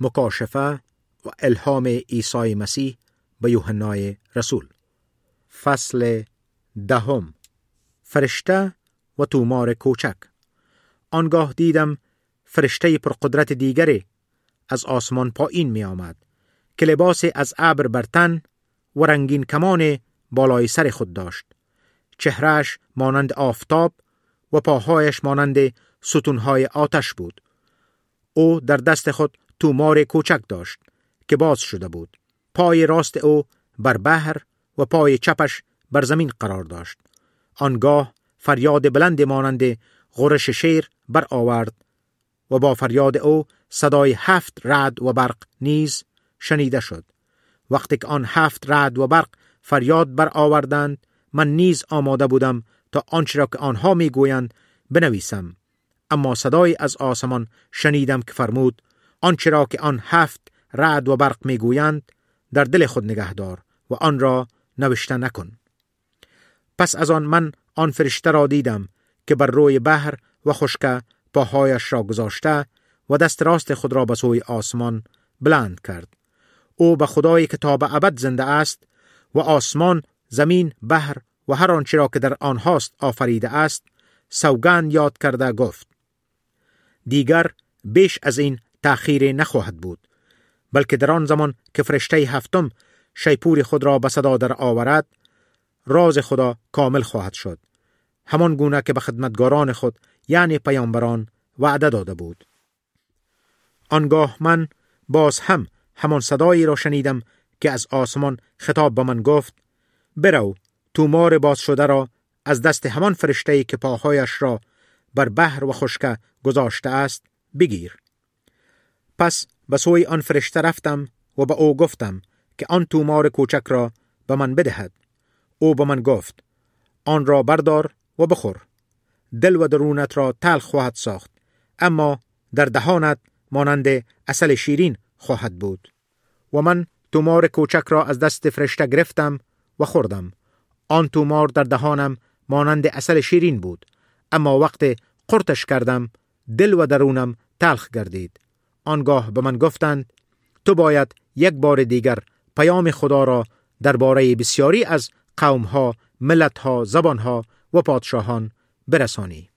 مکاشفه و الهام عیسی مسیح به یوحنای رسول. فصل 10. فرشته و تومار کوچک. آنگاه دیدم فرشته پرقدرت دیگری از آسمان پایین می آمد که لباس از ابر بر تن و رنگین کمان بالای سر خود داشت. چهرهش مانند آفتاب و پاهایش مانند ستونهای آتش بود. او در دست خود تومار کوچک داشت که باز شده بود. پای راست او بر بحر و پای چپش بر زمین قرار داشت. آنگاه فریاد بلند مانند غرش شیر بر آورد و با فریاد او صدای 7 رعد و برق نیز شنیده شد. وقتی که آن 7 رعد و برق فریاد بر آوردند، من نیز آماده بودم تا آنچه را که آنها میگویند بنویسم. اما صدای از آسمان شنیدم که فرمود: آنچه را که آن 7 رعد و برق میگویند در دل خود نگه دار و آن را نوشته نکن. پس از آن من آن فرشته را دیدم که بر روی بحر و خشکه پاهایش را گذاشته و دست راست خود را به سوی آسمان بلند کرد. او به خدایی که تا به ابد زنده است و آسمان، زمین، بحر و هر آنچه را که در آنهاست آفریده است سوگند یاد کرده گفت: دیگر بیش از این تأخیر نخواهد بود، بلکه در آن زمان که فرشته 7 شیپور خود را به صدا در آورد، راز خدا کامل خواهد شد، همان گونه که به خدمتگاران خود یعنی پیامبران وعده داده بود. آنگاه من باز همان صدایی را شنیدم که از آسمان خطاب به من گفت: برو، تومار باز شده را از دست همان فرشته‌ای که پاهایش را بر بحر و خشکه گذاشته است بگیر. پس به سوی آن فرشته رفتم و به او گفتم که آن تومار کوچک را به من بدهد. او به من گفت: آن را بردار و بخور. دل و درونت را تلخ خواهد ساخت، اما در دهانت مانند عسل شیرین خواهد بود. و من تومار کوچک را از دست فرشته گرفتم و خوردم. آن تومار در دهانم مانند عسل شیرین بود، اما وقت قرتش کردم دل و درونم تلخ گردید. آنگاه به من گفتند: تو باید یک بار دیگر پیام خدا را درباره بسیاری از قومها، ملتها، زبانها و پادشاهان برسانی.